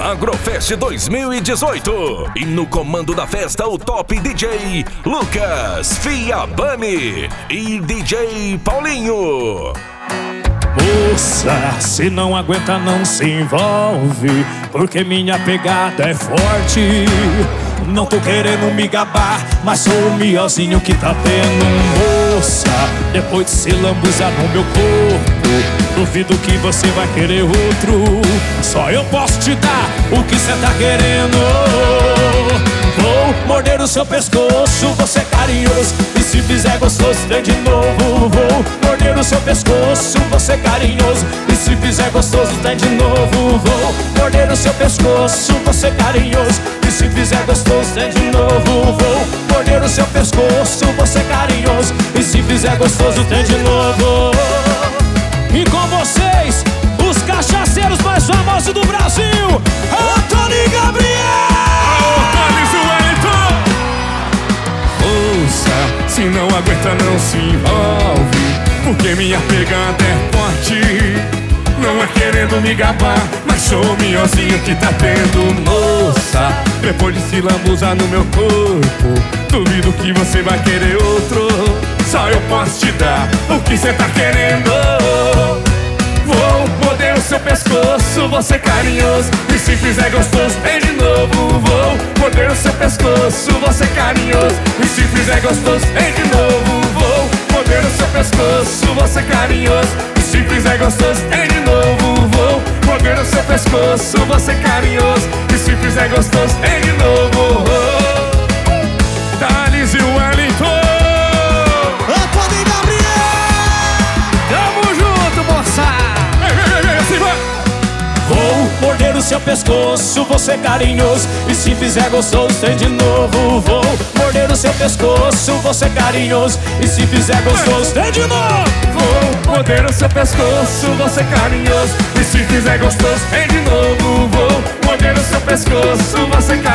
Agrofest 2018. E no comando da festa, o top DJ Lucas Fiabani e DJ Paulinho. Moça, se não aguenta não se envolve, porque minha pegada é forte. Não tô querendo me gabar, mas sou o melhorzinho que tá tendo. Moça, depois de se lambuzar no meu corpo, duvido que você vai querer outro. Só eu posso te dar o que cê tá querendo. Vou morder o seu pescoço, você é carinhoso, e se fizer gostoso tem de novo. Vou morder o seu pescoço, você é carinhoso, e se fizer gostoso tem de novo. Vou morder o seu pescoço, você é carinhoso, e se fizer gostoso tem de novo. Vou morder o seu pescoço, você é carinhoso, e se fizer gostoso tem de novo. E com vocês, os cachaceiros mais famosos do Brasil, Antônio Gabriel! Moça, se não aguenta não se envolve, porque minha pegada é forte. Não é querendo me gabar, mas sou o melhorzinho que tá tendo. Moça, depois de se lambuzar no meu corpo, duvido que você vai querer outro. Só eu posso te dar o que cê tá querendo. Vou morder o seu pescoço, você é carinhoso, e se fizer gostoso tem de novo. Vou morder o seu pescoço, você é carinhoso, e se fizer gostoso tem de novo. Vou morder o seu pescoço, você é carinhoso, e se fizer gostoso tem de novo. Vou morder o seu pescoço, você é carinhoso, e se fizer gostoso tem de novo. Thales e Wellington. Antônio Gabriel! Tamo junto, moça! Vou morder o seu pescoço, você é carinhoso, e se fizer gostoso tem de novo. Vou morder o seu pescoço, você é carinhoso, e se fizer gostoso tem de novo. Vou morder o seu pescoço, você é carinhoso, e se fizer gostoso tem de novo. Vou morder o seu pescoço, você é